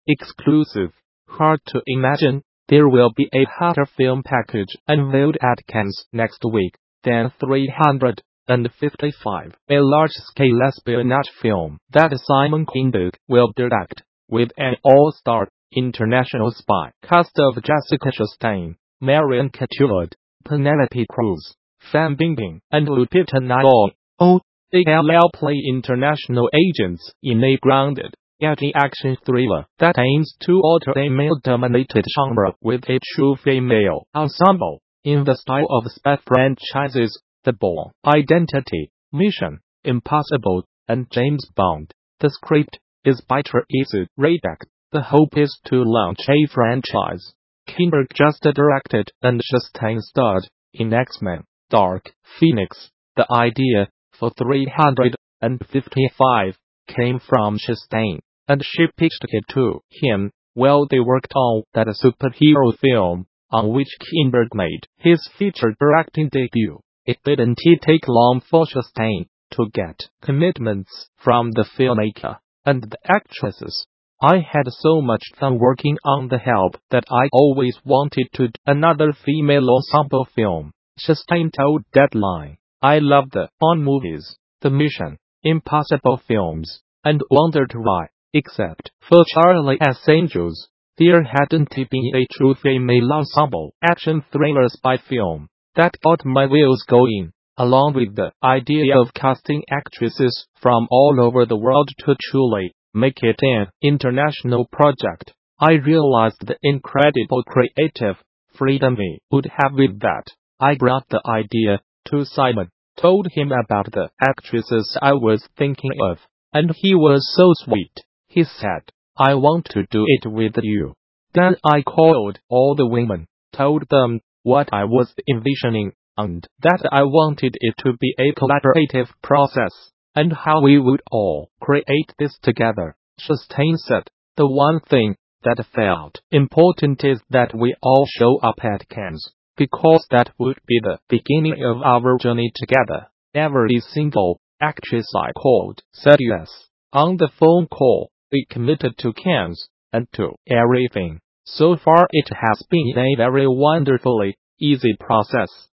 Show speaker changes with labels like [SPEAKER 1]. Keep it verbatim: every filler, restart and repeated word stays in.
[SPEAKER 1] Exclusive. Hard to imagine there will be a hotter film package unveiled at Cannes next week than three hundred fifty-five, a large-scale espionage film that Simon Kinberg will direct, with an all-star international spy cast of Jessica Chastain, Marion Cotillard, Penelope Cruz, Fan Bingbing, and Lupita Nyong'o. The L L play international agents in a grounded, edgy action thriller that aims to alter a male-dominated genre with a true female ensemble, in the style of spy franchises The Bourne Identity, Mission Impossible, and James Bond. The script is by Teresa Radic. The hope is to launch a franchise. Kinberg just directed and Chastain starred in X-Men: Dark Phoenix. The idea for three hundred fifty-five came from Chastain, and she pitched it to him while they worked on that superhero film, on which Kinberg made his feature directing debut. It didn't take long for Chastain to get commitments from the filmmaker and the actresses. I had so much fun working on The Help that I always wanted to do another female ensemble film, Chastain told Deadline. I loved the Bond movies, the Mission Impossible films, and wondered why, except for Charlie X Angels, there hadn't been a true female ensemble action thriller spy film that got my wheels going, along with the idea of casting actresses from all over the world to truly make it an international project. I realized the incredible creative freedom we would have with that. I brought the idea to Simon, told him about the actresses I was thinking of, and he was so sweet. He said, "I want to do it with you." Then I called all the women, told them what I was envisioning, and that I wanted it to be a collaborative process, and how we would all create this together. Chastain said, "The one thing that felt important is that we all show up at Cannes, because that would be the beginning of our journey together." Every single actress I called said yes. On the phone call, we committed to Cannes, and to everything. So far it has been a very wonderfully easy process.